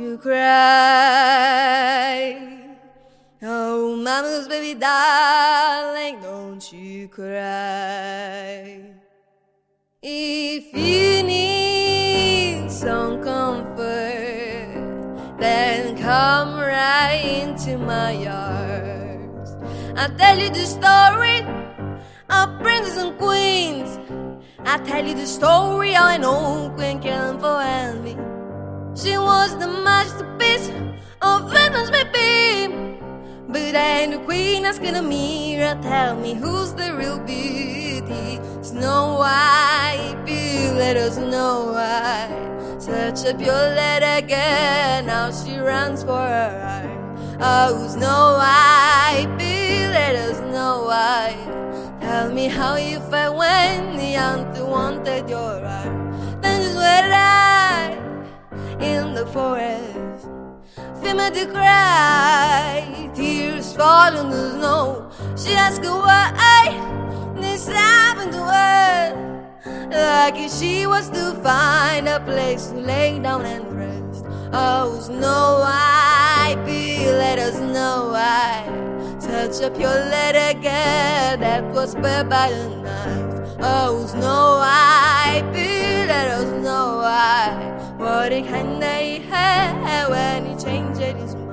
you cry. Oh, mama's baby darling, don't you cry. If you need some comfort, then come right into my arms. I'll tell you the story of princes and queens. I'll tell you the story of an old queen caring for Annie. She was the masterpiece of Venice, baby. But then the queen asking a mirror, tell me who's the real beauty. Snow White, beautiful Snow White, such a pure little girl, now she runs for her life. Oh, Snow White, beautiful Snow White, tell me how you felt when the hunter wanted your heart. Then just wait right in the forest, feel me to cry, tears fall on the snow. She asked her why this happened to her, like if she was to find a place to lay down and rest. Oh, Snow White, little Snow White, such a pure little girl that was spared by a knife. Oh, Snow White, little Snow White, what a kind that he had when he changed his mind.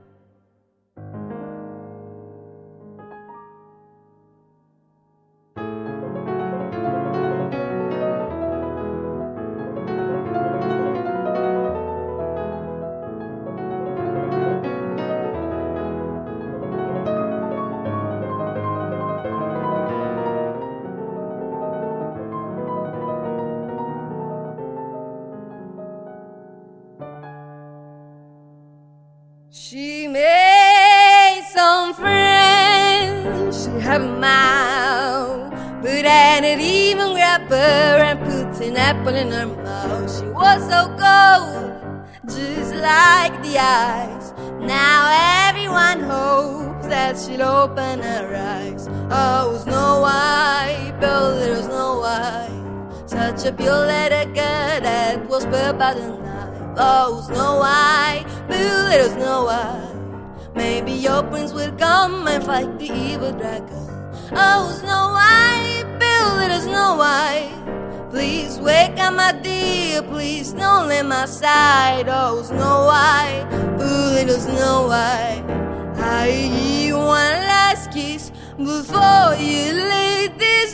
She made some friends, she had a mouth, but I didn't even grab her and put an apple in her mouth. She was so cold, just like the ice. Now everyone hopes that she'll open her eyes. Oh, Snow White, oh, little Snow White, such a pure little girl that was spared by the night. Oh, Snow White, little Snow White, maybe your prince will come and fight the evil dragon. Oh, Snow White, little Snow White, please wake up, my dear, please don't leave my side. Oh, Snow White, little Snow White, I give you one last kiss before you leave this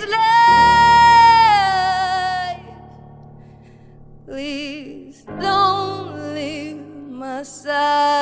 life. Please don't leave my side.